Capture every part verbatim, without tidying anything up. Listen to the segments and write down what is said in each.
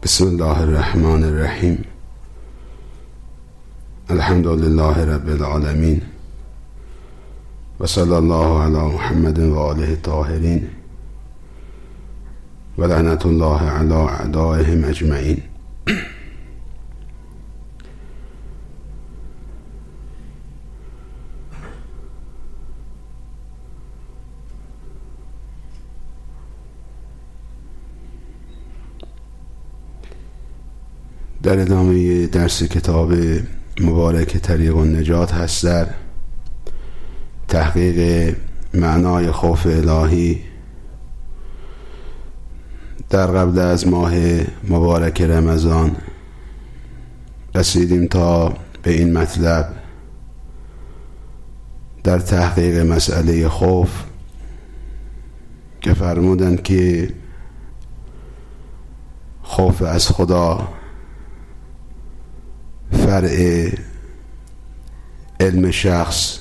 بسم الله الرحمن الرحیم. الحمد لله رب العالمین و صلی الله علی محمد و آله الطاهرین و لعنت الله علی اعدائهم اجمعین. در ادامه درس کتاب مبارک طریق النجات هست در تحقیق معنای خوف الهی. در قبل از ماه مبارک رمضان رسیدیم تا به این مطلب در تحقیق مسئله خوف که فرمودند که خوف از خدا فرع علم شخص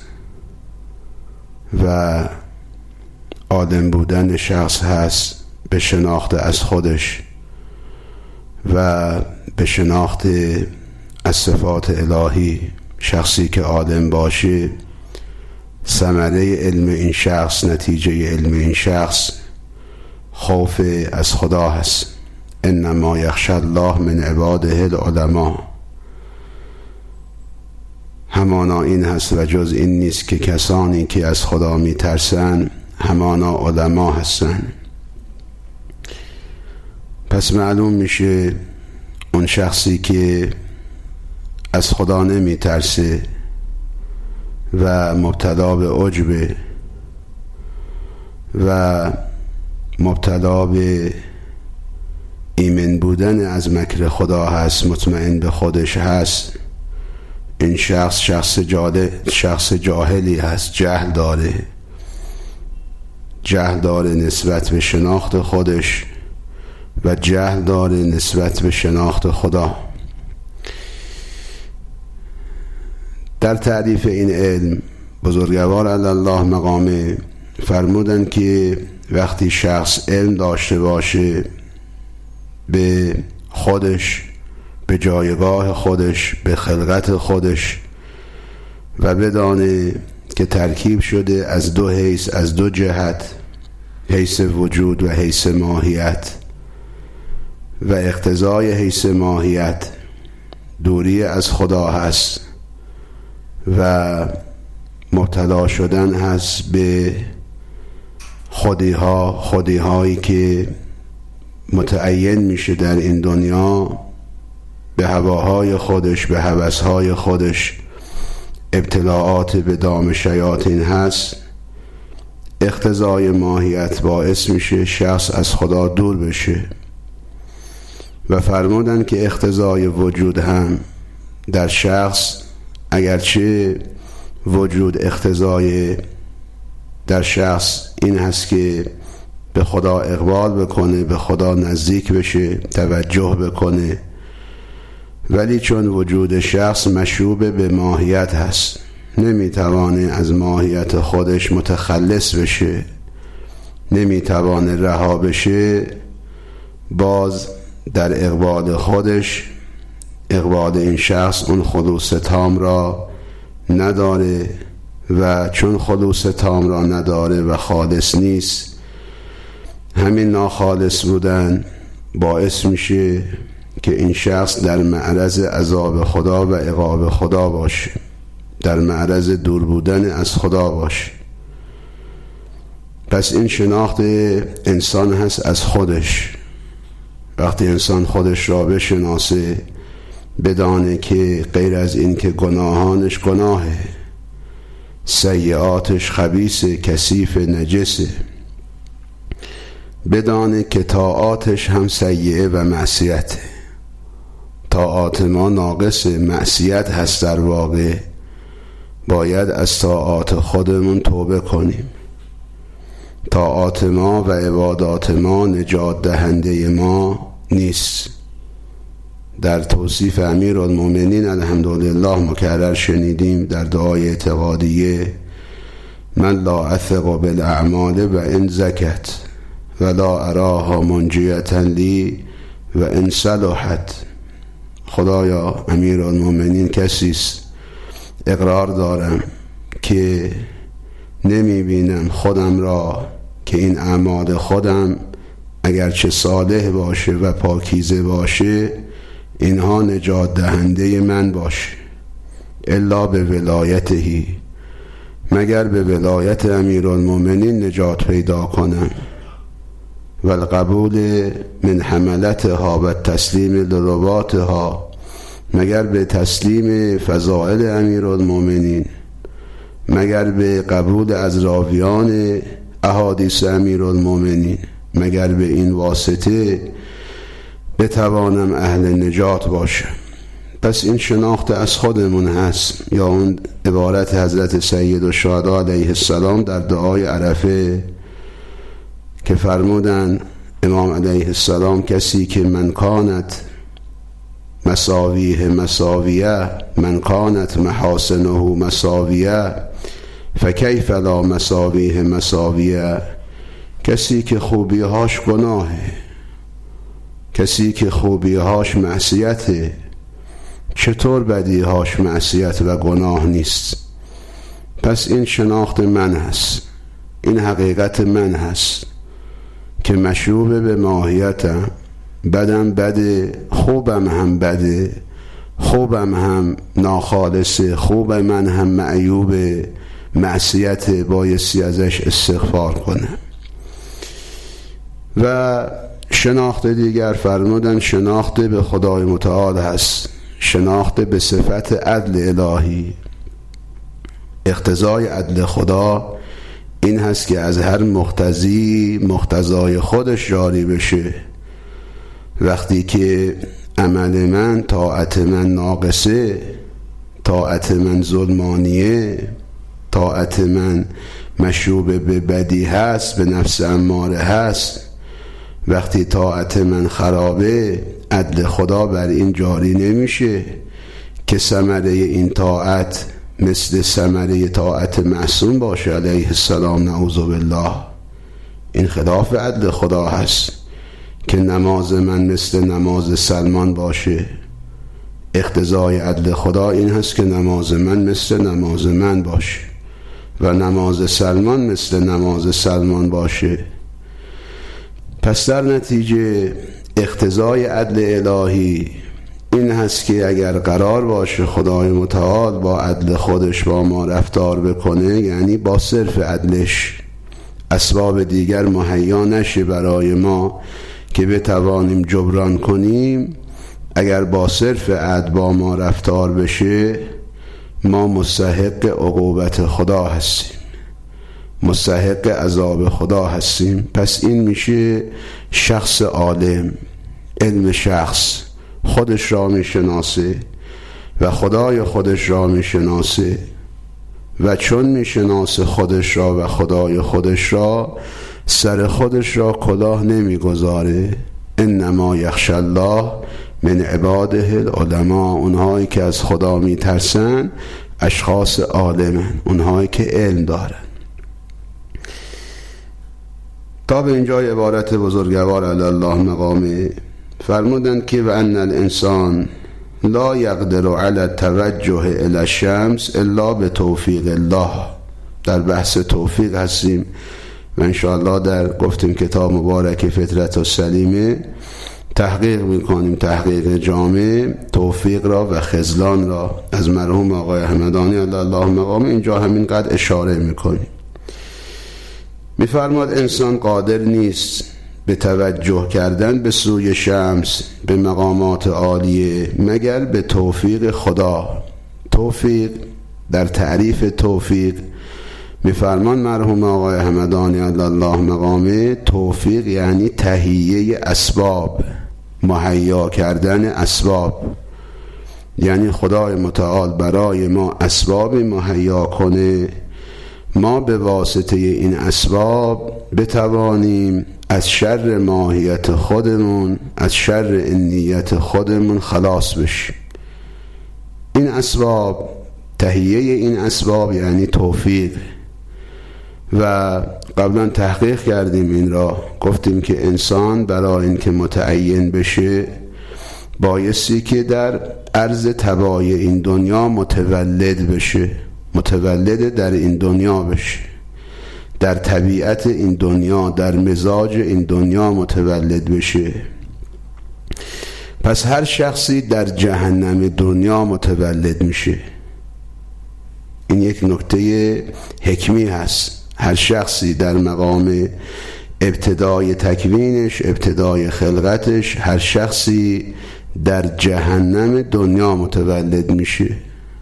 و آدم بودن شخص هست به شناخت از خودش و به شناخت از صفات الهی. شخصی که آدم باشه ثمره علم این شخص، نتیجه علم این شخص خوف از خدا هست. انما یخشی الله من عباده العلماء. همانا این هست و جز این نیست که کسانی که از خدا می ترسن همانا علما هستن. پس معلوم میشه اون شخصی که از خدا نمی ترسه و مبتلا به عجبه و مبتلا به ایمن بودن از مکر خدا هست، مطمئن به خودش هست، این شخص شخص جاهل شخص جاهلی هست. جهل داره جهل داره نسبت به شناخت خودش و جهل داره نسبت به شناخت خدا. در تعریف این علم بزرگوار الله مقامه فرمودن که وقتی شخص علم داشته باشه به خودش، به جایگاه خودش، به خلقت خودش و بدانه که ترکیب شده از دو حیث، از دو جهت، حیث وجود و حیث ماهیت، و اقتضای حیث ماهیت دوری از خدا هست و مبتلا شدن هست به خودی ها خودی هایی که متعین میشه در این دنیا، به هواهای خودش، به هوسهای خودش، ابتلاعات به دام شیاطین هست. اقتضای ماهیت باعث میشه شخص از خدا دور بشه و فرمودن که اقتضای وجود هم در شخص، اگرچه وجود اقتضای در شخص این هست که به خدا اقبال بکنه، به خدا نزدیک بشه، توجه بکنه، ولی چون وجود شخص مشوب به ماهیت هست نمیتوانه از ماهیت خودش متخلص بشه، نمیتوانه رها بشه. باز در اقبال خودش، اقبال این شخص اون خلوص تام را نداره و چون خلوص تام را نداره و خالص نیست، همین ناخالص بودن باعث میشه که این شخص در معرض عذاب خدا و عقاب خدا باشه، در معرض دور بودن از خدا باشه. پس این شناخت انسان هست از خودش. وقتی انسان خودش را بشناسه، بدانه که غیر از این که گناهانش گناهه، سیئاتش خبیثه، کثیف، نجسه، بدانه که طاعاتش هم سیئه و معصیته. طاعات ما ناقص، معصیت هست در واقع. باید از طاعات خودمون توبه کنیم. طاعات ما و عبادات ما نجات دهنده ما نیست. در توصیف امیرالمومنین الحمدلله مکرر شنیدیم در دعای اعتقادیه: من لا اثق بالاعمال و ان زکت ولا اراها منجیتا لی و ان صلحت. خدایا امیرالمومنین کسی است اقرار دارم که نمی بینم خودم را که این اعمال خودم اگرچه صالح باشه و پاکیزه باشه اینها نجات دهنده من باشه، الا به ولایتهی، مگر به ولایت امیرالمومنین نجات پیدا کنم، و القبول من حملتها و تسلیم لرواتها، مگر به تسلیم فضائل امیرالمومنین، مگر به قبول از راویان احادیث امیرالمومنین، مگر به این واسطه بتوانم اهل نجات باشم. پس این شناخت از خودمون هست، یا اون عبارت حضرت سید الشهدا علیه السلام در دعای عرفه که فرمودن امام علیه السلام کسی که من کانت مساویه مساویه من کانت محاسنه مساویه فکیف لا مساویه مساویه، کسی که خوبیهاش گناهه، کسی که خوبیهاش معصیته، چطور بدیهاش معصیت و گناه نیست؟ پس این شناخت من هست، این حقیقت من هست که مشروب به ماهیتم، بدم بده، خوبم هم بده، خوبم هم ناخالصه، خوب من هم معیوب معصیت، بایستی ازش استغفار کنم. و شناخت دیگر فرمودن شناخت به خدای متعال هست، شناخت به صفت عدل الهی. اقتضای عدل خدا این هست که از هر مقتضی مقتضای خودش جاری بشه. وقتی که عمل من، طاعت من ناقصه، طاعت من ظلمانیه، طاعت من مشروب به بدی هست، به نفس اماره هست، وقتی طاعت من خرابه عدل خدا بر این جاری نمیشه که ثمره این طاعت مثل ثمره طاعت معصوم باشه علیه السلام، نعوذ بالله. این خلاف عدل خدا هست که نماز من مثل نماز سلمان باشه. اقتضای عدل خدا این هست که نماز من مثل نماز من باشه و نماز سلمان مثل نماز سلمان باشه. پس در نتیجه اقتضای عدل الهی این هست که اگر قرار باشه خدای متعال با عدل خودش با ما رفتار بکنه، یعنی با صرف عدلش اسباب دیگر مهیا نشه برای ما که بتوانیم جبران کنیم، اگر با صرف عدل با ما رفتار بشه ما مستحق عقوبت خدا هستیم، مستحق عذاب خدا هستیم. پس این میشه شخص عالم، علم شخص خودش را میشناسه و خدای خودش را میشناسه و چون میشناسه خودش را و خدای خودش را، سر خودش را کلاه نمیگذاره. انما یخشی الله من عباده العلماء، اونهایی که از خدا میترسن اشخاص عالمن، اونهایی که علم دارن. تا به اینجای عبارت بزرگوار علی الله مقامه فرمودند که و ان الانسان لا یقدر علی التوجه الی الشمس الا به توفیق الله. در بحث توفیق هستیم و انشاءالله در گفتیم کتاب مبارک فطرت السلیمه تحقیق میکنیم، تحقیق جامع توفیق را و خذلان را از مرحوم آقای همدانی علی الله مقامه. اینجا همین قدر اشاره میکنیم. میفرماد انسان قادر نیست به توجه کردن به سوی شمس، به مقامات عالیه، مگر به توفیق خدا. توفیق در تعریف توفیق میفرمان مرحوم آقای همدانی علی الله مقامه، توفیق یعنی تهیه اسباب، مهیا کردن اسباب، یعنی خدای متعال برای ما اسباب مهیا کنه، ما به واسطه این اسباب بتوانیم از شر ماهیت خودمون، از شر نیت خودمون خلاص بشیم. این اسباب، تهیه این اسباب یعنی توفیق. و قبلا تحقیق کردیم این را، گفتیم که انسان برای اینکه متعین بشه بایستی که در عرض تبای این دنیا متولد بشه، متولد در این دنیا بشه، در طبیعت این دنیا، در مزاج این دنیا متولد بشه. پس هر شخصی در جهنم دنیا متولد میشه. این یک نکته حکمی هست. هر شخصی در مقام ابتدای تکوینش، ابتدای خلقتش، هر شخصی در جهنم دنیا متولد میشه.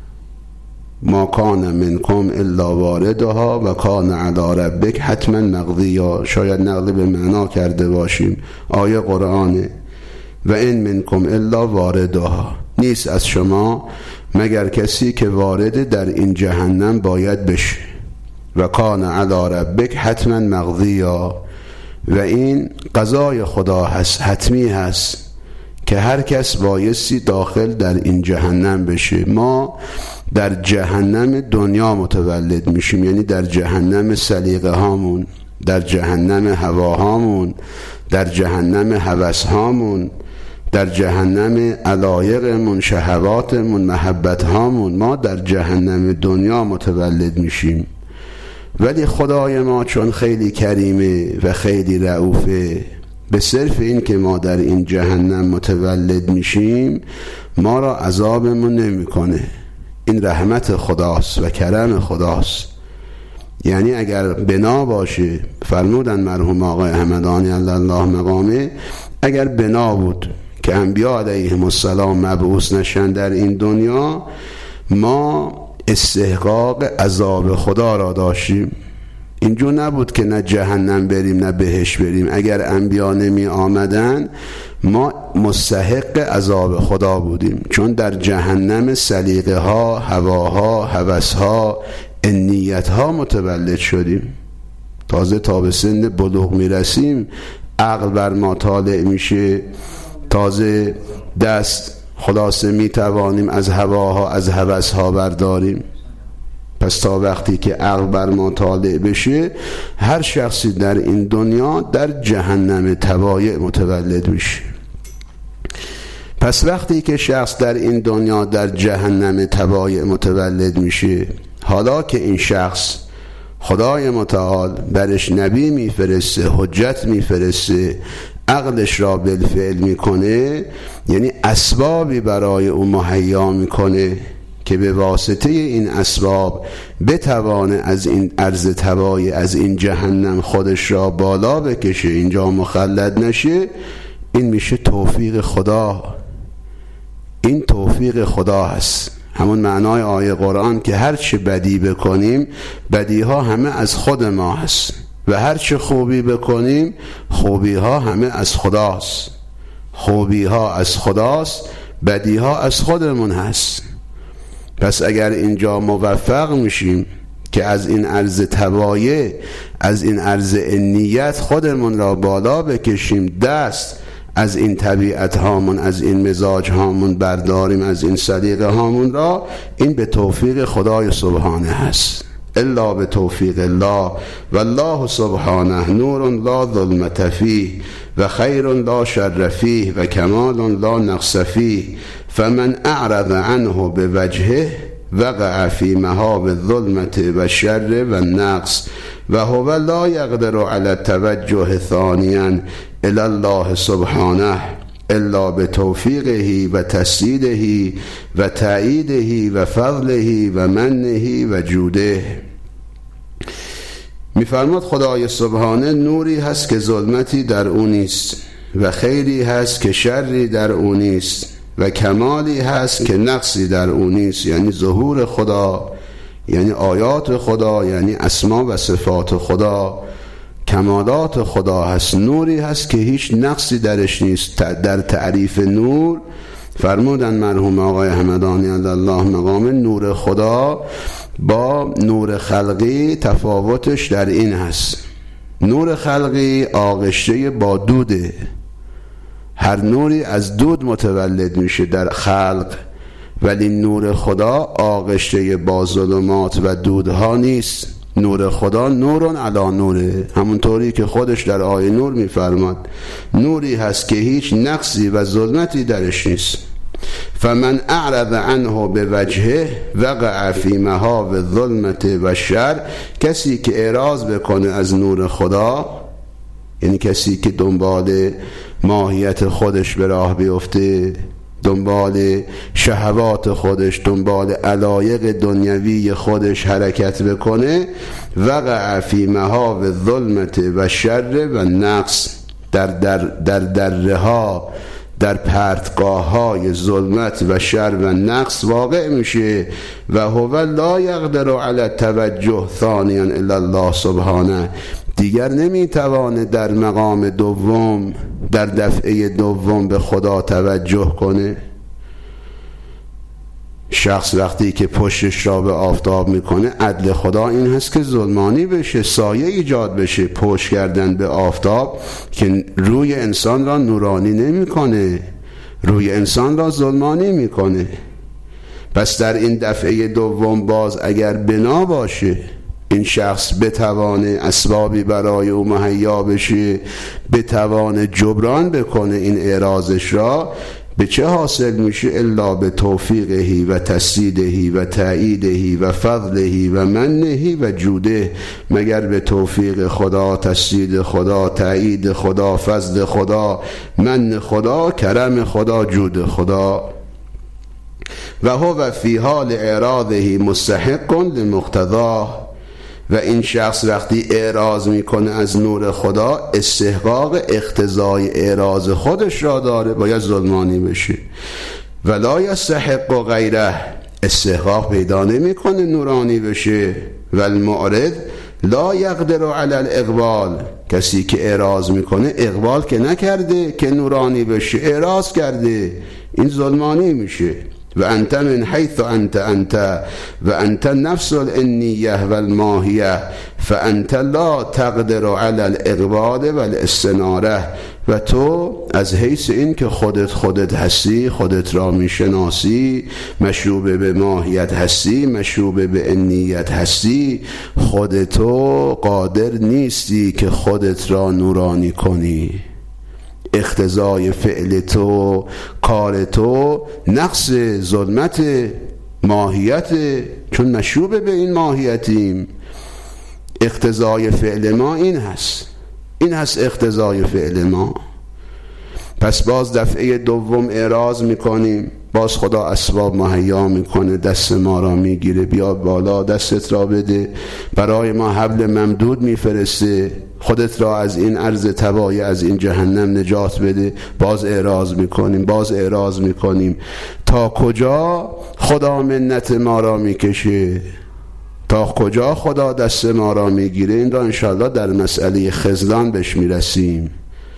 ما کان منکم الا واردها و کان علی ربک حتما مقضیا. شاید نقل به معنا کرده باشیم، آیه قرآنه. و این منکم الا واردها، نیست از شما مگر کسی که وارد در این جهنم باید بشه. و کان علی ربک حتما مقضیا، و این قضای خدا هست، حتمی هست که هر کس بایستی داخل در این جهنم بشه. ما در جهنم دنیا متولد میشیم، یعنی در جهنم سلیقه هامون، در جهنم هواهامون، در جهنم هوس هامون، در جهنم علایقمون، شهواتمون، محبت هامون، ما در جهنم دنیا متولد میشیم. ولی خدای ما چون خیلی کریمه و خیلی رئوفه، به صرف این که ما در این جهنم متولد میشیم ما را عذابمون نمیکنه. این رحمت خداست و کرم خداست. یعنی اگر بنا باشه، فرمودن مرحوم آقای همدانی الله مقامه، اگر بنا بود که انبیا علیهم السلام مبعوث نشن در این دنیا، ما استحقاق عذاب خدا را داشتیم. اینجور نبود که نه جهنم بریم نه بهش بریم. اگر انبیا نمی آمدن ما مستحق عذاب خدا بودیم، چون در جهنم سلیقه ها، هواها، هوس ها، نیت ها متولد شدیم. تازه تا به سن بلوغ می رسیم عقل بر ما طالع میشه، تازه دست خلاصه می توانیم از هواها، از هوس ها برداریم. پس تا وقتی که عقل بر ما طالع بشه هر شخصی در این دنیا در جهنم تبایع متولد میشه. پس وقتی که شخص در این دنیا در جهنم تبایع متولد میشه، حالا که این شخص خدای متعال برش نبی میفرسته، حجت میفرسته، عقلش را بالفعل میکنه، یعنی اسبابی برای او مهیا میکنه که به واسطه این اسباب بتوانه از این عرض تبایع، از این جهنم خودش را بالا بکشه، اینجا مخلد نشه. این میشه توفیق خدا. این توفیق خدا هست، همون معنای آیه قرآن که هر چه بدی بکنیم بدی ها همه از خود ما هست و هر چه خوبی بکنیم خوبی ها همه از خداست. خوبی ها از خداست، بدی ها از خودمون هست. پس اگر اینجا موفق میشیم که از این عرض تبایع، از این عرض نیت خودمون را بالا بکشیم، دست از این طبیعت هامون، از این مزاج هامون برداریم، از این سلیقه هامون را، این به توفیق خدای سبحانه هست. الا به توفیق الله والله سبحانه نور لا ظلمت فیه و خیر لا شر فیه و کمال لا نقص فیه فمن اعرض عنه بوجهه وقع فی مهاب الظلمت و الشر و النقص و هو لا یقدر علی التوجه ثانیا الی الله سبحانه الا بتوفیقه و تسدیده و تأییده و فضله و منه و جوده. میفرماد خدای سبحانه نوری هست که ظلمتی در اون نیست و خیری هست که شری در اون نیست و کمالی هست که نقصی در اون نیست، یعنی ظهور خدا، یعنی آیات خدا، یعنی اسما و صفات خدا، کمالات خدا هست. نوری هست که هیچ نقصی درش نیست. در تعریف نور فرمودن مرحوم آقای همدانی الله مقام، نور خدا با نور خلقی تفاوتش در این هست. نور خلقی آغشته با دوده، هر نوری از دود متولد میشه در خلق، ولی نور خدا آغشته با ظلمات و دودها نیست. نور خدا نورون علی نوره، همونطوری که خودش در آیه نور میفرماد نوری هست که هیچ نقصی و ظلمتی درش نیست. فمن اعرض عنه بوجهه وقع فی مهاب الظلمت و شر، کسی که اعراض بکنه از نور خدا، یعنی کسی که دنبال ماهیت خودش به راه بیفته، دنبال شهوات خودش، دنبال علایق دنیوی خودش حرکت بکنه، وقع فی مهاب الظلمت و شر و نقص، در در در دره ها، در پرتگاه های ظلمت و شر و نقص واقع میشه. و هو لا یقدر علی توجه ثانیا الا الله سبحانه، دیگر نمیتوانه در مقام دوم، در دفعه دوم به خدا توجه کنه. شخص وقتی که پشتش را به آفتاب میکنه، عدل خدا این هست که ظلمانی بشه، سایه ایجاد بشه. پشت کردن به آفتاب که روی انسان را نورانی نمیکنه، روی انسان را ظلمانی میکنه. پس در این دفعه دوم باز اگر بنا باشه، این شخص بتوانه اسبابی برای او مهیا بشه، بتوانه جبران بکنه این اعراضش را، به چه حاصل میشه؟ الا به توفیقهی و تسدیدهی و تأییدهی و فضلهی و منهی و جوده، مگر به توفیق خدا، تسدید خدا، تأیید خدا، فضل خدا، من خدا، کرم خدا، جود خدا. و هو فی حال اعراضه مستحق لمقتضاه، و این شخص وقتی اعراض میکنه از نور خدا، استحقاق اقتضای اعراض خودش را داره، باید ظلمانی بشه. ولا یستحق غیره، استحقاق پیدا نمیکنه نورانی بشه. و المعرض لا یقدر علی الاقبال، کسی که اعراض میکنه اقبال که نکرده که نورانی بشه، اعراض کرده، این ظلمانی میشه. و انت من حیث انت انت و انت نفس الانیه و الماهیه فانت لا تقدر علی الاقبال و الاستناره، و تو از حیث این که خودت خودت هستی، خودت را میشناسی، مشروب به ماهیت هستی، مشروب به انیت هستی، خودتو قادر نیستی که خودت را نورانی کنی. اقتضای فعل تو، کار تو نقص ظلمت ماهیت، چون مشروب به این ماهیتیم. اقتضای فعل ما این هست، این هست اقتضای فعل ما. پس باز دفعه دوم اعراض میکنیم، باز خدا اسباب مهیا میکنه، دست ما را میگیره، بیا بالا دستت را بده، برای ما حبل ممدود میفرسته، خودت را از این عرض تبایی، از این جهنم نجات بده. باز اعراض میکنیم، باز اعراض میکنیم. تا کجا خدا منت ما را میکشه؟ تا کجا خدا دست ما را میگیره؟ این را انشاءالله در مسئله خذلان بهش میرسیم.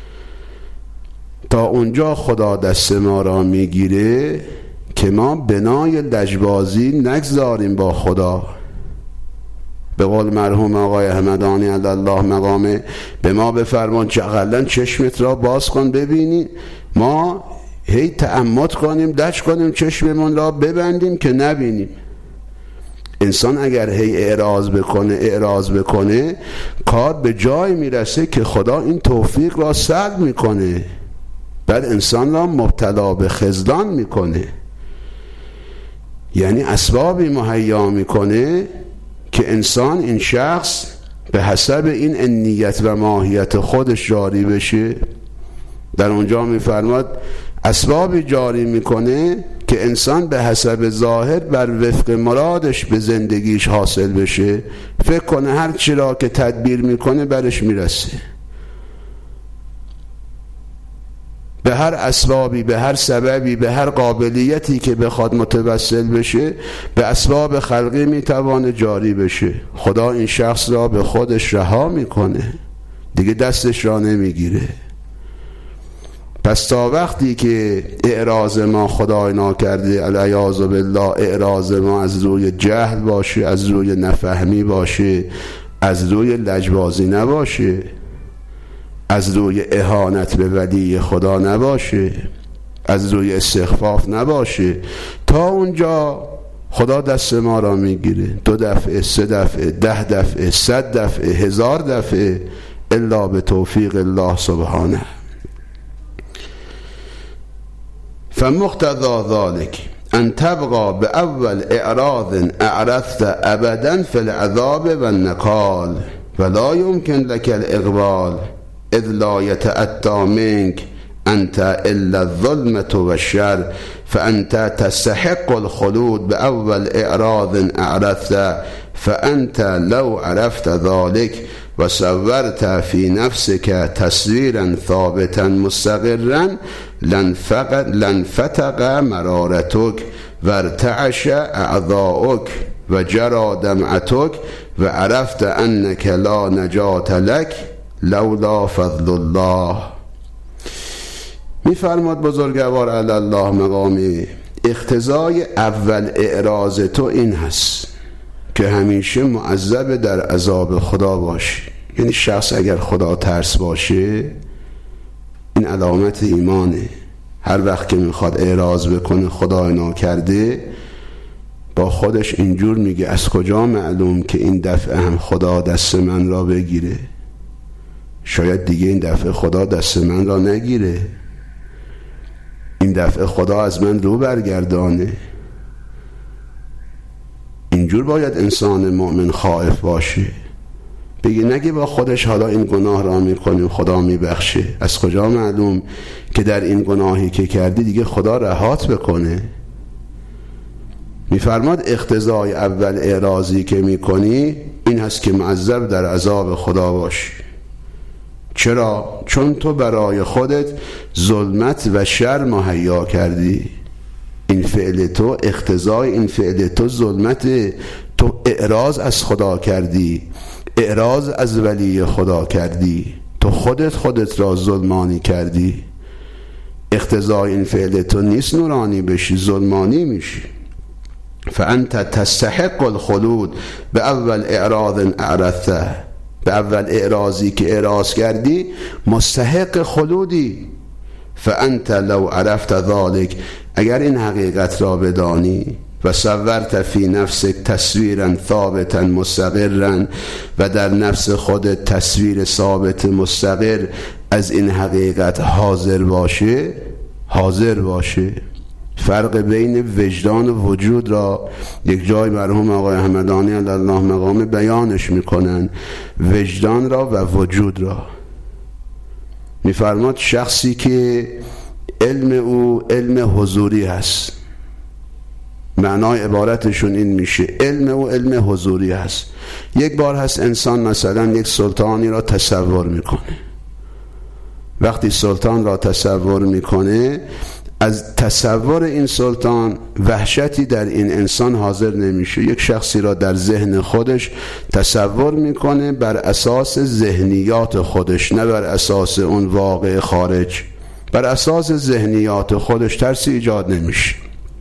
تا اونجا خدا دست ما را میگیره که ما بنای لجبازی نگذاریم با خدا. به قول مرحوم آقای همدانی علی الله مقامه، به ما بفرمان اقلن چشمت را باز کن ببینی. ما هی تعمد کنیم، لج کنیم، چشممون را ببندیم که نبینیم. انسان اگر هی اعراض بکنه اعراض بکنه کار به جای میرسه که خدا این توفیق را سلب میکنه، بعد انسان را مبتلا به خذلان میکنه. یعنی اسبابی مهیا میکنه که انسان، این شخص به حسب این انیت و ماهیت خودش جاری بشه. در اونجا میفرماد اسبابی جاری میکنه که انسان به حسب ظاهر بر وفق مرادش به زندگیش حاصل بشه، فکر کنه هر چی را که تدبیر میکنه برش میرسه. به هر اسبابی، به هر سببی، به هر قابلیتی که بخواد متوسل بشه، به اسباب خلقی میتوانه جاری بشه. خدا این شخص را به خودش رها میکنه، دیگه دستش را نمیگیره. پس تا وقتی که اعراض ما خدای ناکرده العیاذ بالله، اعراض ما از روی جهل باشه، از روی نفهمی باشه، از روی لجبازی نباشه، از روی اهانت به ولی خدا نباشه، از روی استخفاف نباشه، تا اونجا خدا دست ما را میگیره، دو دفعه، سه دفعه، ده دفعه، صد دفعه، هزار دفعه، الا به توفیق الله سبحانه. فمقتضى ذلك ان تبقى باول اعراض اعرضت ابدا في العذاب والنكال ولا يمكن لك الاقبال اذ لا يتأتى منك انت الا الظلمة والشر فانت تستحق الخلود باول اعراض اعرضت فانت لو عرفت ذلك وصورت في نفسك تصويرا ثابتا مستقرا لانفتق مرارتك وارتعش اعضاؤك وجرى دمعتك وعرفت انك لا نجاة لك لولا فضل الله. میفرماد بزرگوار علی الله مقامی، اقتضای اول اعراض تو این هست که همیشه معذب در عذاب خدا باشی. یعنی شخص اگر خدا ترس باشه، این علامت ایمانه. هر وقت که میخواد اعراض بکنه خدا ناکرده، با خودش اینجور میگه از کجا معلوم که این دفعه هم خدا دست من را بگیره؟ شاید دیگه این دفعه خدا دست من را نگیره، این دفعه خدا از من رو برگردانه. اینجور باید انسان مؤمن خائف باشه، بگه نگه با خودش حالا این گناه را میکنیم خدا میبخشه. از کجا معلوم که در این گناهی که کردی دیگه خدا رهات بکنه؟ میفرماد اقتضای اول اعراضی که میکنی این هست که معذب در عذاب خدا باشی. چرا؟ چون تو برای خودت ظلمت و شر مهیا کردی. این فعل تو، اقتضای این فعل تو ظلمت، تو اعراض از خدا کردی، اعراض از ولی خدا کردی، تو خودت خودت را ظلمانی کردی. اقتضای این فعل تو نیست نورانی بشی، ظلمانی میشی. فانت تستحق الخلود به اول اعراض اعرضته، به اول اعراضی که اعراض کردی مستحق خلودی. فانت لو عرفت ذلك، اگر این حقیقت را بدانی، و صورت فی نفسک تصویرا ثابتا مستقرا، و در نفس خودت تصویر ثابت مستقر از این حقیقت حاضر باشه، حاضر باشه. فرق بین وجدان و وجود را یک جای مرحوم آقای همدانی علی الله مقام بیانش میکنن، وجدان را و وجود را. میفرماد شخصی که علم او علم حضوری هست، معنای عبارتشون این میشه علم او علم حضوری هست. یک بار هست انسان مثلا یک سلطانی را تصور میکنه، وقتی سلطان را تصور میکنه، از تصور این سلطان وحشتی در این انسان حاضر نمیشه. یک شخصی را در ذهن خودش تصور میکنه بر اساس ذهنیات خودش، نه بر اساس اون واقع خارج. بر اساس ذهنیات خودش ترسی ایجاد نمیشه.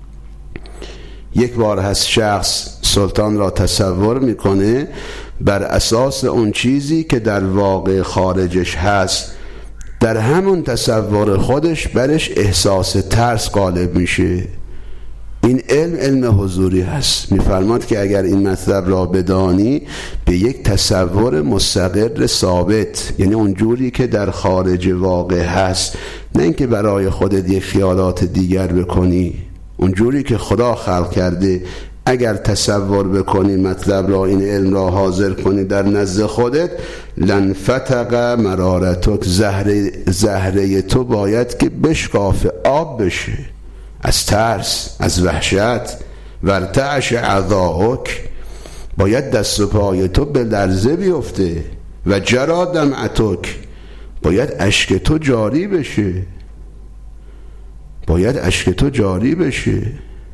یک بار هست شخص سلطان را تصور میکنه بر اساس اون چیزی که در واقع خارجش هست، در همون تصور خودش برش احساس ترس غالب میشه. این علم علم حضوری هست. میفرماد که اگر این مطلب را بدانی، به یک تصور مستقر ثابت، یعنی اونجوری که در خارج واقع هست، نه اینکه برای خودت یک خیالات دیگر بکنی، اونجوری که خدا خلق کرده اگر تصور بکنی مطلب را، این علم را حاضر کنی در نزد خودت، لنفتق مرارتک، زهره, زهره تو باید که بشکافه، آب بشه از ترس، از وحشت. ورتعش اعضاؤک، باید دست و پای تو به لرزه بیفته. و جرا دمعتک، باید اشک تو جاری بشه، باید اشک تو جاری بشه.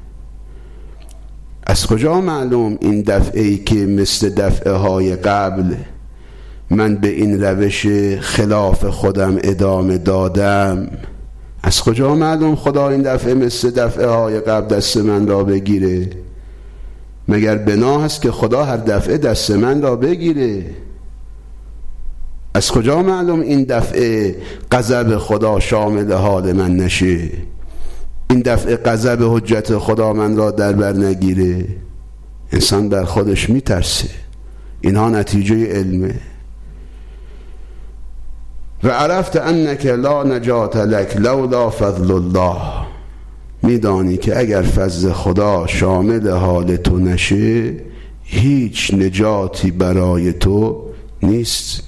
از کجا معلوم این دفعه‌ای که مثل دفعه های قبل من به این روش خلاف خودم ادامه دادم؟ از کجا معلوم خدا این دفعه مثل دفعه های قبل دست من را بگیره؟ مگر بنا هست که خدا هر دفعه دست من را بگیره؟ از کجا معلوم این دفعه غضب خدا شامل حال من نشه؟ این دفع غضب حجت خداوند را در بر نگیره، انسان بر خودش میترسه. اینها نتیجه علمه. و عرفت انک لا نجات لک لولا فضل الله، میدانی که اگر فضل خدا شامل حال تو نشه هیچ نجاتی برای تو نیست.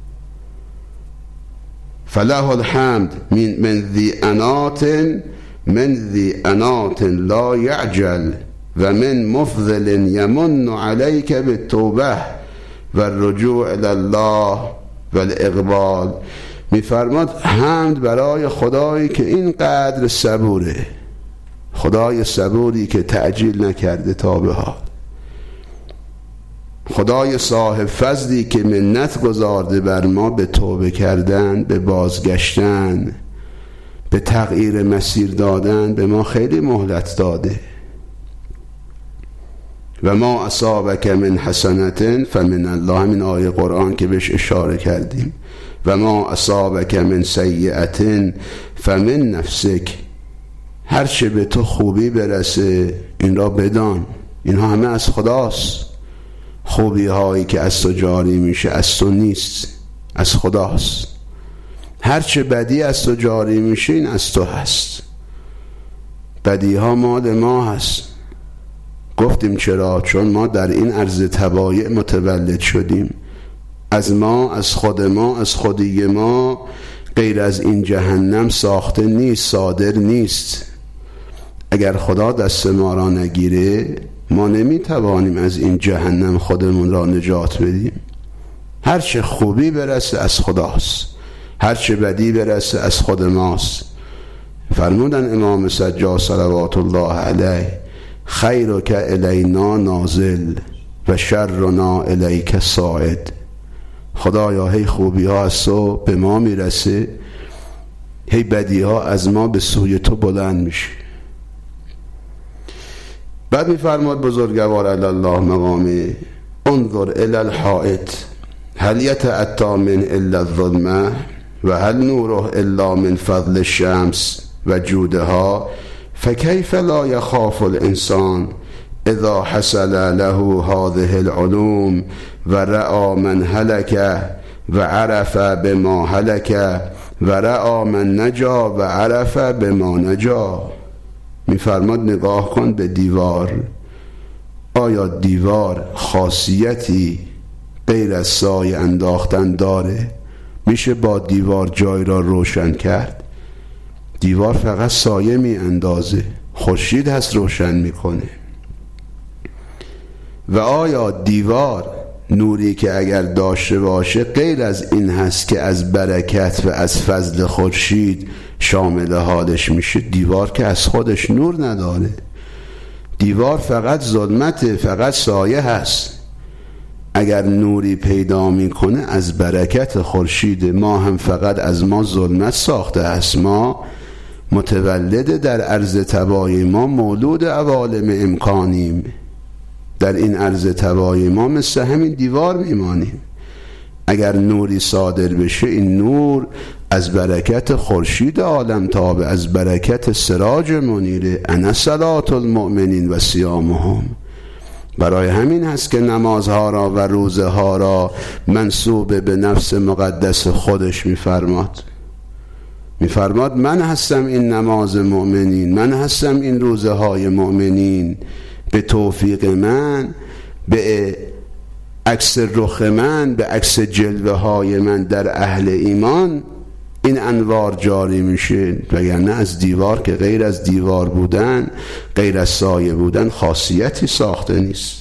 فله الحمد من من ذی انات من ذی انات لا یعجل و من مفضل یمن علیک بالتوبه و الرجوع الی الله و الاقبال. میفرماد حمد برای خدایی که اینقدر صبوره، خدای صبوری که تعجیل نکرده تا به حال، خدای صاحب فضلی که منت گذارده بر ما به توبه کردن، به بازگشتن، به تغییر مسیر دادن، به ما خیلی مهلت داده. و ما اصابک من حسنة فمن الله، همین آیه قرآن که بهش اشاره کردیم. و ما اصابک من سیئة فمن نفسک، هرچه به تو خوبی برسه این را بدان اینها همه از خداست. خوبی هایی که از تو جاری میشه از تو نیست، از خداست. هرچه بدی از تو جاری میشه این از تو هست. بدی ها مال ما هست. گفتیم چرا؟ چون ما در این عرض تبایع متولد شدیم. از ما، از خود ما، از خودی ما غیر از این جهنم ساخته نیست، صادر نیست. اگر خدا دست ما را نگیره ما نمیتوانیم از این جهنم خودمون را نجات بدیم. هرچه خوبی برسه از خداست، هرچه بدی برسه از خود ماست. فرمودن امام سجاد صلوات الله علیه خیرک الینا نازل و شرنا الیک صاعد. خدایا هی خوبی ها از تو به ما میرسه، هی بدی ها از ما به سوی تو بلند میشه. بعد میفرماد بزرگوار علی الله مقامه انظر الی الحائط هل یتأتی من الا الظلمه و هل نوره الا من فضل الشمس و جودها فکیف لا یخاف الانسان اذا حصل له هذه العلوم و رأى من هلك و عرف بما هلك و رأى من نجا و عرف بما نجا. میفرماد نگاه کن به دیوار، آیا دیوار خاصیتی غیر از سایه انداختن داره؟ میشه با دیوار جای را روشن کرد؟ دیوار فقط سایه می اندازه، خورشید هست روشن میکنه. و آیا دیوار نوری که اگر داشته باشه غیر از این هست که از برکت و از فضل خورشید شامل حالش میشه؟ دیوار که از خودش نور نداره، دیوار فقط ظلمته، فقط سایه هست. اگر نوری پیدا میکنه از برکت خورشید، ما هم فقط از ما ظلمت ساخته است. ما متولد در عرض تبای، ما مولود عوالم امکانیم. در این عرض تبای ما مثل همین دیوار میمانیم. اگر نوری صادر بشه این نور از برکت خورشید عالم تابه، از برکت سراج منیره. انا صلاة المؤمنین و صیامهم. برای همین هست که نمازها را و روزه ها را منسوب به نفس مقدس خودش میفرماد. میفرماد من هستم این نماز مؤمنین، من هستم این روزه های مؤمنین. به توفیق من، به عکس رخ من، به عکس جلوه های من در اهل ایمان این انوار جاری میشه. وگرنه از دیوار که غیر از دیوار بودن، غیر از سایه بودن خاصیتی ساخته نیست.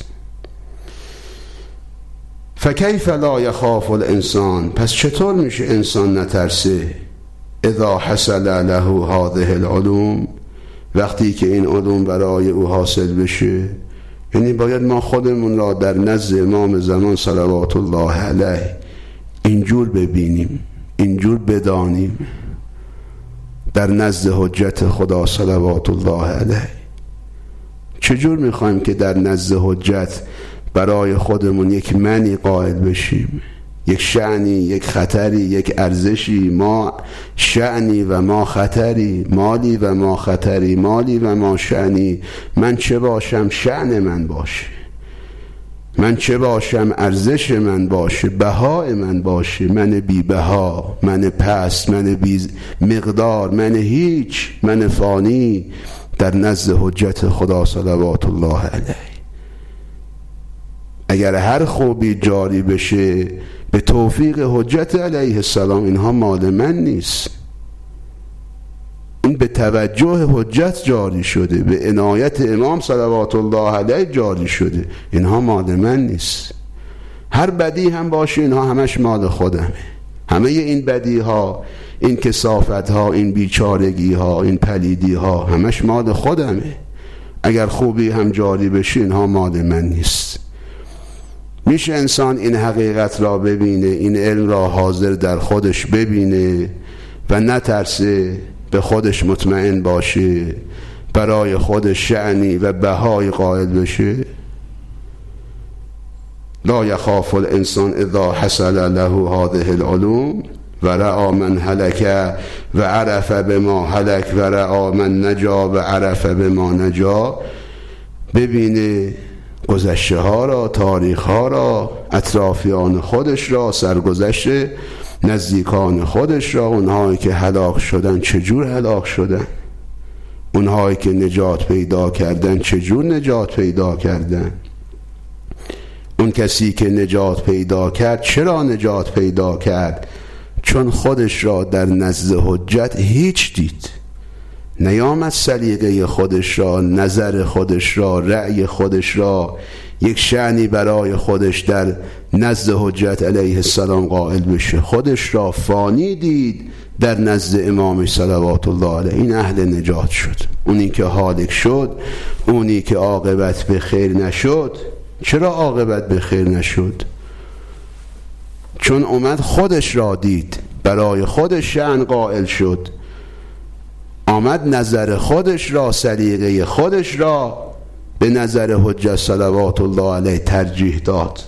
فکیف لا یخاف الانسان، پس چطور میشه انسان نترسه؟ اذا حصل له هذه العلوم، وقتی که این علوم برای او حاصل بشه. یعنی باید ما خودمون را در نزد امام زمان صلوات الله علیه اینجور ببینیم، اینجور بدانیم. در نزد حجت خدا صلوات الله علیه چجور میخوایم که در نزد حجت برای خودمون یک منی قائل بشیم؟ یک شأنی، یک خطری، یک ارزشی. ما شأنی و ما خطری، مالی و ما خطری، مالی و ما شأنی. من چه باشم شأن من باشه، من چه باشم ارزش من باشه، بهای من باشه. من بی بها، من پست، من بی مقدار، من هیچ، من فانی در نزد حجت خدا صلوات الله علیه. اگر هر خوبی جاری بشه به توفیق حجت علیه السلام، اینها مال من نیست. این به توجه حجت جاری شده، به عنایت امام صلوات الله علیه جاری شده. اینها مال من نیست. هر بدی هم باشه اینها همش مال خودمه. همه این بدی ها، این کثافت ها، این بیچارگی ها، این پلیدی ها همش مال خودمه. اگر خوبی هم جاری بشه اینها مال من نیست. میشه انسان این حقیقت را ببینه، این علم را حاضر در خودش ببینه و نترسه، به خودش مطمئن باشه، برای خودش شأنی و بهای قائل بشه. لا یخاف الانسان اذا حصل له هذه العلوم و رأى من هلك و عرف بما هلك و رأى من نجا و عرف بما نجا. ببینه گذشته ها را، تاریخ ها را، اطرافیان خودش را، سرگذشت نزدیکان خودش را، اونهایی که هلاک شدن چجور هلاک شدن، اونهایی که نجات پیدا کردن چجور نجات پیدا کردن. اون کسی که نجات پیدا کرد چرا نجات پیدا کرد؟ چون خودش را در نزد حجت هیچ دید، نیامد سلیقه خودش را، نظر خودش را، رأی خودش را، یک شأنی برای خودش در نزد حجت علیه السلام قائل بشه. خودش را فانی دید در نزد امام صلوات الله علیه. این اهل نجات شد. اونی که هالک شد، اونی که عاقبت به خیر نشد. چرا عاقبت به خیر نشد؟ چون اومد خودش را دید، برای خودش شأن قائل شد، آمد نظر خودش را، سلیقه خودش را به نظر حجت صلوات الله علیه ترجیح داد.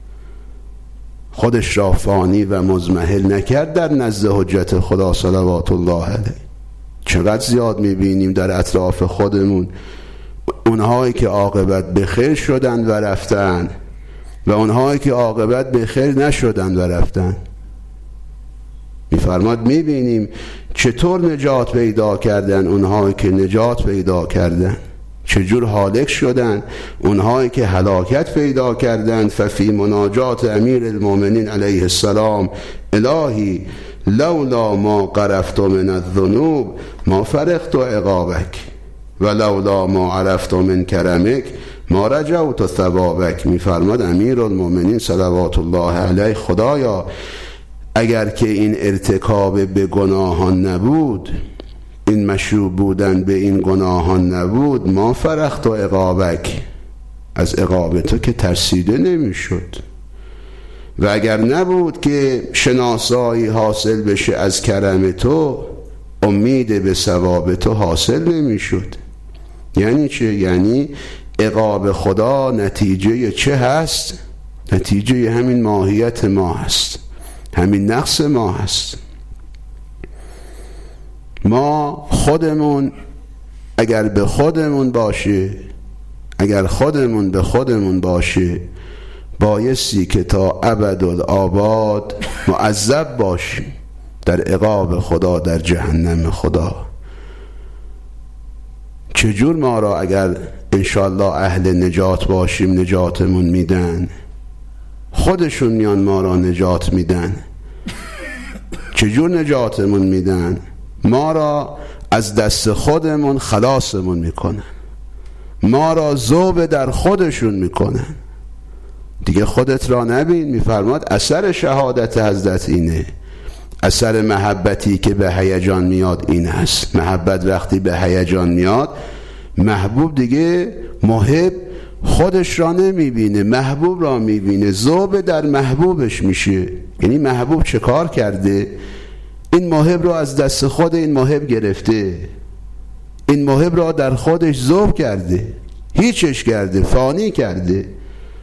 خودش را فانی و مضمحل نکرد در نزد حجت خدا صلوات الله علیه. چقدر زیاد میبینیم در اطراف خودمون اونهایی که عاقبت به خیر شدن و رفتن و اونهایی که عاقبت به خیر نشدن و رفتن. میفرماد میبینیم چطور نجات پیدا کردن اونهایی که نجات پیدا کردن، چجور هالک شدن اونهایی که هلاکت پیدا کردن. ففی مناجات امیر المؤمنین علیه السلام الهی لولا ما قرفت من الذنوب ما فرقت عقابک و لولا ما عرفت من کرمک ما رجوت ثوابک. میفرماد امیر المؤمنین صلوات الله علیه، خدایا اگر که این ارتکاب به گناهان نبود، این مشروب بودن به این گناهان نبود، ما فرخت و عقابک، از عقاب تو که ترسیده نمیشد. و اگر نبود که شناسایی حاصل بشه از کرم تو، امید به ثواب تو حاصل نمیشد. یعنی چه؟ یعنی عقاب خدا نتیجه چه هست؟ نتیجه همین ماهیت ما هست، همین نقص ما هست. ما خودمون اگر به خودمون باشه، اگر خودمون به خودمون باشه، بایستی که تا ابدالآباد معذب باشیم در عقاب خدا، در جهنم خدا. چجور ما را اگر انشالله اهل نجات باشیم نجاتمون میدن؟ خودشون میان ما را نجات میدن. چجور نجاتمون میدن؟ ما را از دست خودمون خلاصمون میکنن، ما را ذوب در خودشون میکنن. دیگه خودت را نبین. میفرماد اثر شهادت حضرت اینه، اثر محبتی که به هیجان میاد این است. محبت وقتی به هیجان میاد، محبوب دیگه محب خودش را نمیبینه، محبوب را میبینه، ذوب در محبوبش میشه. یعنی محبوب چه کار کرده؟ این محب را از دست خود این محب گرفته، این محب را در خودش ذوب کرده، هیچش کرده، فانی کرده.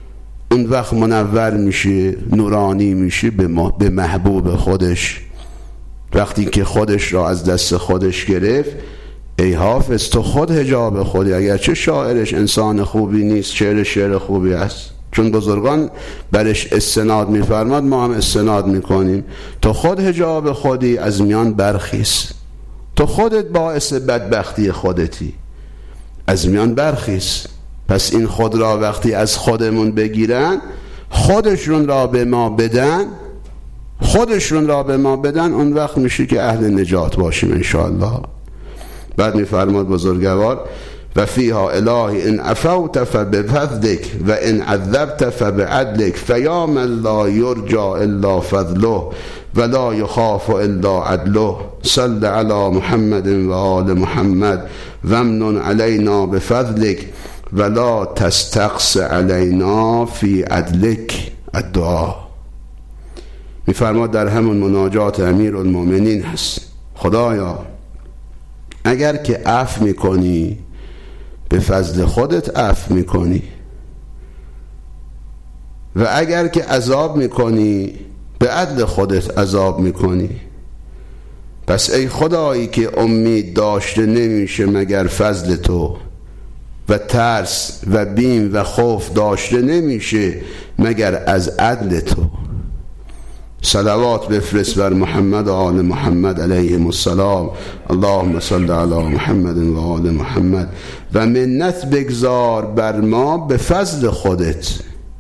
اون وقت منور میشه، نورانی میشه به, به محبوب خودش. وقتی که خودش را از دست خودش گرفت، ای حافظ تو خود حجاب خودی. اگرچه شاعرش انسان خوبی نیست، شعر شعر خوبی است، چون بزرگان برش استناد میفرماد، ما هم استناد میکنیم. تو خود حجاب خودی، از میان برخیز. تو خودت باعث بدبختی خودتی، از میان برخیز. پس این خود را وقتی از خودمون بگیرن، خودشون را به ما بدن، خودشون را به ما بدن، اون وقت میشه که اهل نجات باشیم انشاءالله. بعد میفرماد بزرگوار و فیها الهی ان عفوت فبفضلک و ان عذبت فبعدلک فیا من لا یرجا الا فضله ولا یخاف الا عدله صل علی محمد و آل محمد وامنن علینا بفضلک ولا تستقص علینا فی عدلک. الدعا میفرماد در همون مناجات امیرالمومنین هست، خدایا اگر که عفو میکنی به فضل خودت عفو میکنی، و اگر که عذاب میکنی به عدل خودت عذاب میکنی. پس ای خدایی که امید داشته نمیشه مگر فضل تو، و ترس و بیم و خوف داشته نمیشه مگر از عدل تو. صلوات بفرست بر محمد و آل محمد علیهم السلام. اللهم صل علی محمد و آل محمد. و منت بگذار بر ما به فضل خودت،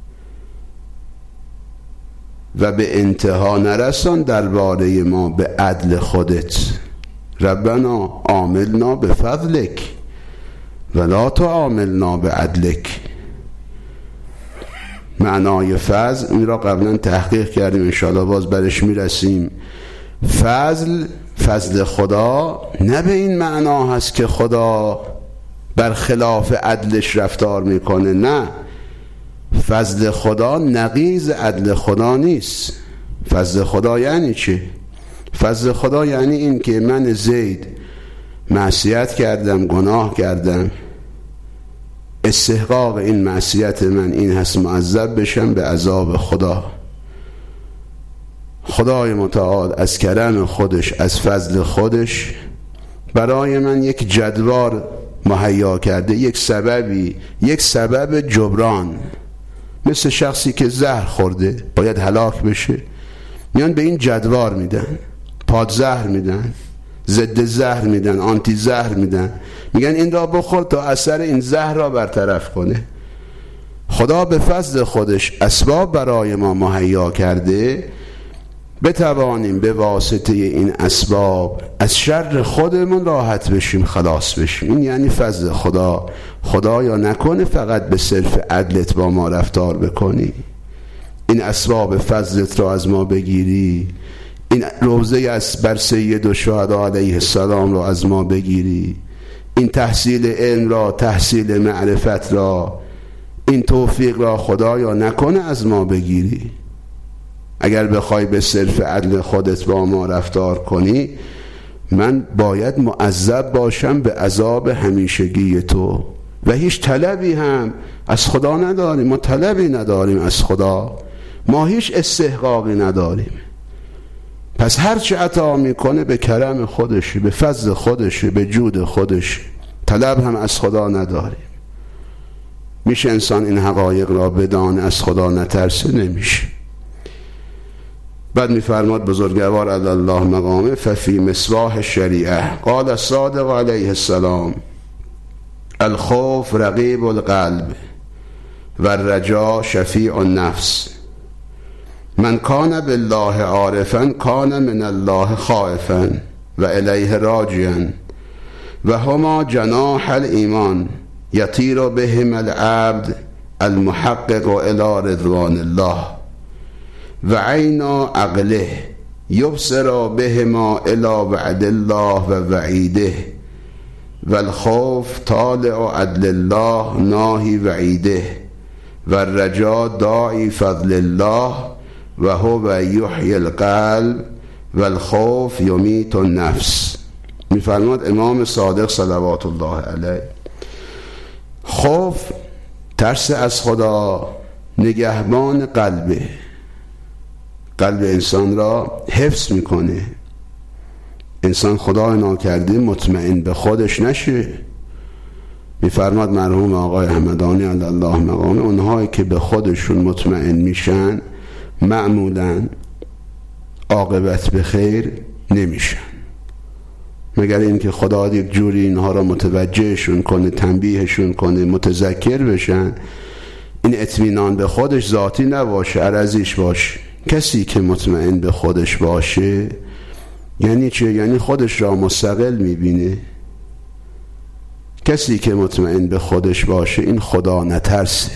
و به انتها نرسان درباره ما به عدل خودت. ربنا عاملنا به فضلک ولا تعاملنا به عدلک. معنای فضل این را قبلا تحقیق کردیم، انشاءالله باز برش میرسیم. فضل فضل خدا نه به این معنا هست که خدا برخلاف عدلش رفتار میکنه، نه. فضل خدا نقیض عدل خدا نیست. فضل خدا یعنی چه؟ فضل خدا یعنی این که من زید معصیت کردم، گناه کردم، استحقاق این معصیت من این هست معذب بشم به عذاب خدا. خدای متعال از کرم خودش، از فضل خودش برای من یک جدوار مهیا کرده، یک سببی، یک سبب جبران. مثل شخصی که زهر خورده باید هلاک بشه، میان به این جدوار میدن، پادزهر میدن، ضد زهر میدن، آنتی زهر میدن، میگن این را بخور تا اثر این زهر را برطرف کنه. خدا به فضل خودش اسباب برای ما مهیا کرده بتوانیم به واسطه این اسباب از شر خودمون راحت بشیم، خلاص بشیم. این یعنی فضل خدا. خدایا نکنه فقط به صرف عدلت با ما رفتار بکنی، این اسباب فضلت را از ما بگیری، این روزه از بر سید الشهدا علیه السلام را از ما بگیری، این تحصیل علم را، تحصیل معرفت را، این توفیق را خدایا نکنه از ما بگیری. اگر بخوای به صرف عدل خودت با ما رفتار کنی، من باید معذب باشم به عذاب همیشگی تو، و هیچ طلبی هم از خدا نداریم. ما طلبی نداریم از خدا، ما هیچ استحقاقی نداریم. پس هرچه عطا میکنه به کرم خودشه، به فضل خودشه، به جود خودشه. طلب هم از خدا نداریم. میشه انسان این حقایق را بدانه از خدا نترسه؟ نمیشه. بعد میفرماد بزرگوار علی الله مقامه ففی مصباح الشریعه قال الصادق علیه السلام الخوف رقیب القلب و الرجا شفیع النفس. من کان بالله عارفا کان من الله خائفا و الیه راجعا و هما جناح الایمان یطیر بهم العبد المحقق الى رضوان الله و عین عقله یبصر بهما الى وعد الله و وعیده و الخوف طالع عدل الله ناهی وعیده و الرجا داعی فضل الله و هو یحیی القلب و الخوف یمیت النفس. میفرماد امام صادق صلوات الله علیه، خوف ترس از خدا نگهبان قلبه، قلب انسان را حفظ میکنه. انسان خدا ناکرده مطمئن به خودش نشه. میفرماد مرحوم آقای همدانی علی الله مقامه، اونهایی که به خودشون مطمئن میشن معمولاً عاقبت به خیر نمیشن، مگر اینکه خدا یک جوری اینها را متوجهشون کنه، تنبیهشون کنه، متذکر بشن. این اطمینان به خودش ذاتی نباشه، عرضیش باشه. کسی که مطمئن به خودش باشه یعنی چه؟ یعنی خودش را مستقل میبینه. کسی که مطمئن به خودش باشه این خدا نترسه.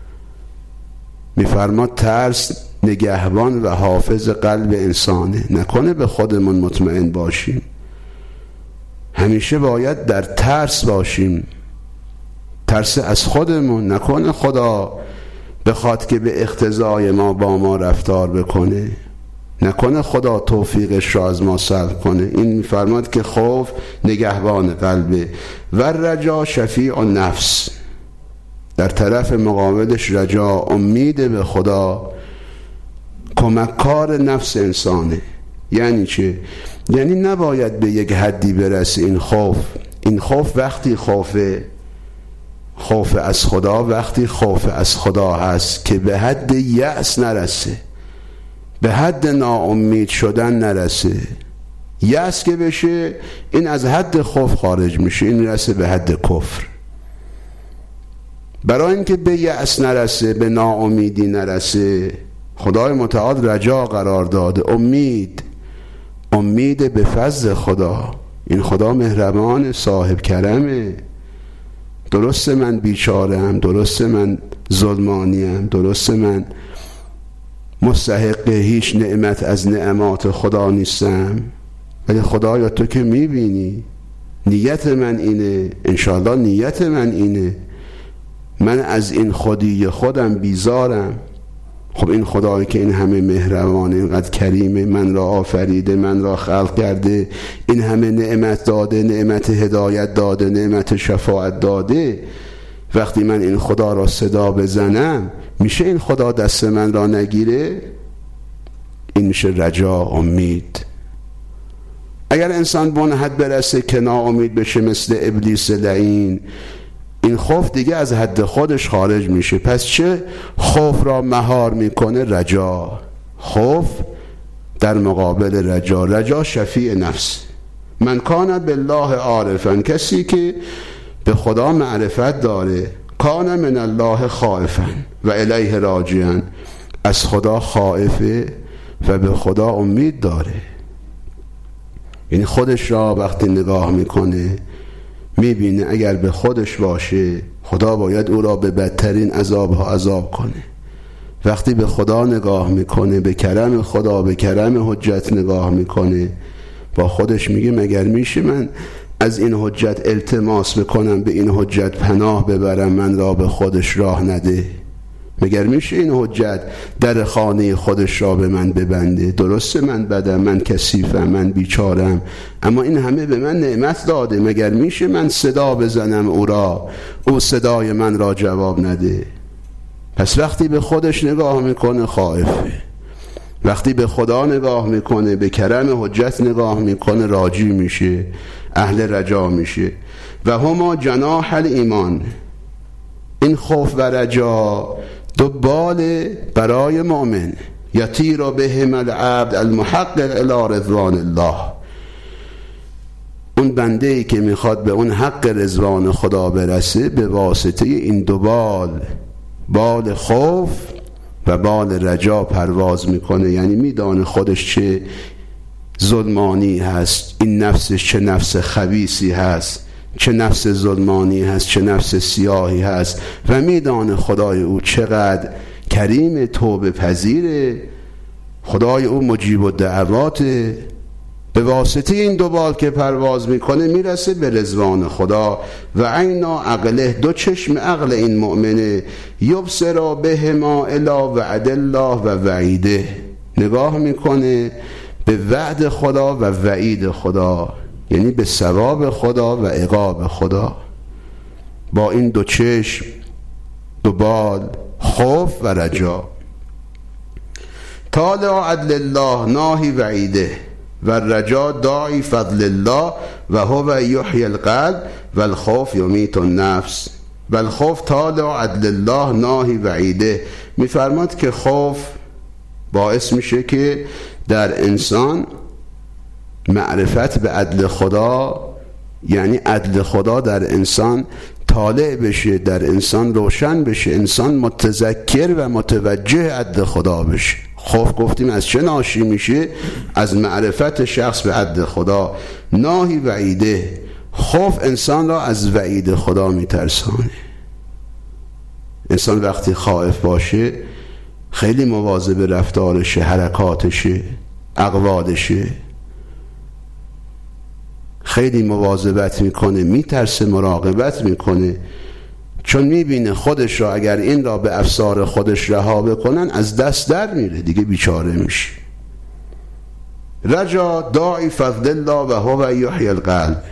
میفرماد ترس نگهبان و حافظ قلب انسانه. نکنه به خودمون مطمئن باشیم، همیشه باید در ترس باشیم، ترس از خودمون. نکنه خدا بخواد که به اقتضای ما با ما رفتار بکنه، نکنه خدا توفیقش را از ما سلب کنه. این میفرماد که خوف نگهبان قلبه و رجا شفیع النفس، در طرف مقابلش رجا، امید به خدا، کمککار نفس انسانه. یعنی چه؟ یعنی نباید به یک حدی برسه این خوف. این خوف وقتی خوف خوف از خدا، وقتی خوف از خدا هست که به حد یأس نرسه، به حد ناامید شدن نرسه. یأس که بشه این از حد خوف خارج میشه، این رسه به حد کفر. برای اینکه به یأس نرسه، به ناامیدی نرسه، خدای متعال رجا قرار داده، امید، امید به فضل خدا. این خدا مهربان، صاحب کرمه. درسته من بیچارم، درسته من ظلمانیم، درسته من مستحق هیچ نعمت از نعمات خدا نیستم، ولی خدایا تو که میبینی، نیت من اینه، انشاءالله نیت من اینه، من از این خودی خودم بیزارم. خب این خدایی که این همه مهربانه، اینقدر کریمه، من را آفریده، من را خلق کرده، این همه نعمت داده، نعمت هدایت داده، نعمت شفاعت داده، وقتی من این خدا را صدا بزنم میشه این خدا دست من را نگیره؟ این میشه رجا، امید. اگر انسان به اون حد برسه که ناامید بشه مثل ابلیس لعین، این خوف دیگه از حد خودش خارج میشه. پس چه خوف را مهار میکنه؟ رجا. خوف در مقابل رجا، رجا شفیع نفس. من کان بالله عارفا، کسی که به خدا معرفت داره، کان من الله خائفا و الیه راجعا، از خدا خائفه و به خدا امید داره. یعنی خودش را وقتی نگاه میکنه میبینه اگر به خودش باشه خدا باید او را به بدترین عذابها عذاب کنه. وقتی به خدا نگاه میکنه، به کرم خدا، به کرم حجت نگاه میکنه، با خودش میگه مگر میشه من از این حجت التماس بکنم، به این حجت پناه ببرم، من را به خودش راه نده؟ مگر میشه این حجت در خانه خودش را به من ببنده؟ درسته من بدم، من کثیفم، من بیچارم، اما این همه به من نعمت داده. مگر میشه من صدا بزنم او را، او صدای من را جواب نده؟ پس وقتی به خودش نگاه میکنه خائفه، وقتی به خدا نگاه میکنه، به کرم حجت نگاه میکنه، راجی میشه، اهل رجا میشه. و هما جناح الایمان، این خوف و رجا دو بال برای مؤمن، یطیر بهم العبد المحقق الی رضوان الله. اون بنده‌ای که میخواد به اون حق رضوان خدا برسه به واسطه این دو بال، بال خوف و بال رجا پرواز میکنه. یعنی میدانه خودش چه ظلمانی هست، این نفسش چه نفس خبیثی هست، چه نفس ظلمانی هست، چه نفس سیاهی هست، و میدانه خدای او چقدر کریم، توبه پذیره، خدای او مجیب الدعوات. به واسطه این دو بال که پرواز میکنه میرسه به رضوان خدا. و عینا عقله، دو چشم عقل این مؤمنه، یبصر بهما الی وعد الله و وعیده، نگاه میکنه به وعد خدا و وعید خدا، یعنی به ثواب خدا و عقاب خدا. با این دو چشم، دو بال، خوف و رجا. طالع عدل الله ناهی وعیده و الرجا داعی فضل الله و هو یحیی القلب و الخوف یمیت النفس. و الخوف طالع عدل الله ناهی وعیده. میفرماد که خوف باعث میشه که در انسان معرفت به عدل خدا، یعنی عدل خدا در انسان طالع بشه، در انسان روشن بشه، انسان متذکر و متوجه عدل خدا بشه. خوف گفتیم از چه ناشی میشه؟ از معرفت شخص به عدل خدا. ناهی وعیده، خوف انسان را از وعید خدا میترسانه. انسان وقتی خائف باشه خیلی مواظب رفتارشه، حرکاتشه، اقوالشه، خیلی مواظبت میکنه، میترسه، مراقبت میکنه، چون میبینه خودش را اگر این را به افسار خودش رها بکنن از دست در میره، دیگه بیچاره میشه. رجا داعی فضل الله و هو یحیی القلب.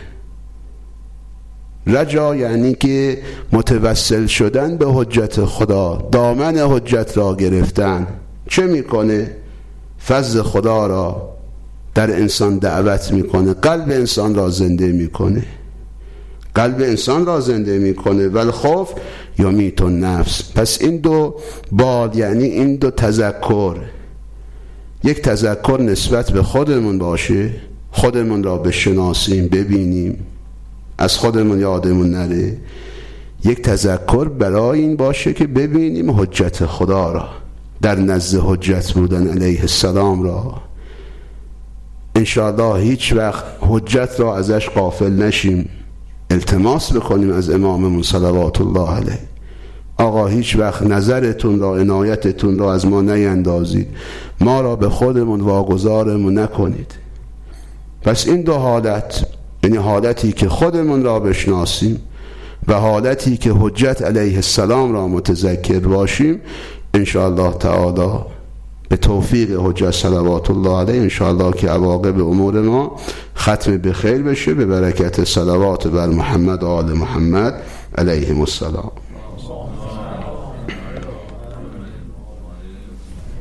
رجا یعنی که متوسل شدن به حجت خدا، دامن حجت را گرفتن. چه میکنه؟ فضل خدا را در انسان دعوت میکنه، قلب انسان را زنده میکنه، قلب انسان را زنده میکنه. و الخوف یمیت النفس. پس این دو بال، یعنی این دو تذکر، یک تذکر نسبت به خودمون باشه، خودمون را بشناسیم، ببینیم، از خودمون یادمون نره. یک تذکر برای این باشه که ببینیم حجت خدا را، در نزد حجت بودن علیه السلام را. انشاءالله هیچ وقت حجت را ازش غافل نشیم، التماس بکنیم از اماممون صلوات الله علیه: آقا هیچ وقت نظرتون را، عنایتتون را از ما نیندازید، ما را به خودمون واگذارمون نکنید. پس این دو حالت، یعنی حالتی که خودمون را بشناسیم و حالتی که حجت علیه السلام را متذکر باشیم، انشاءالله تعالی به توفیق حجت صلوات الله علیه انشاءالله که عواقب امور ما ختم به خیر بشه، به برکت صلوات بر محمد و آل محمد علیهم السلام.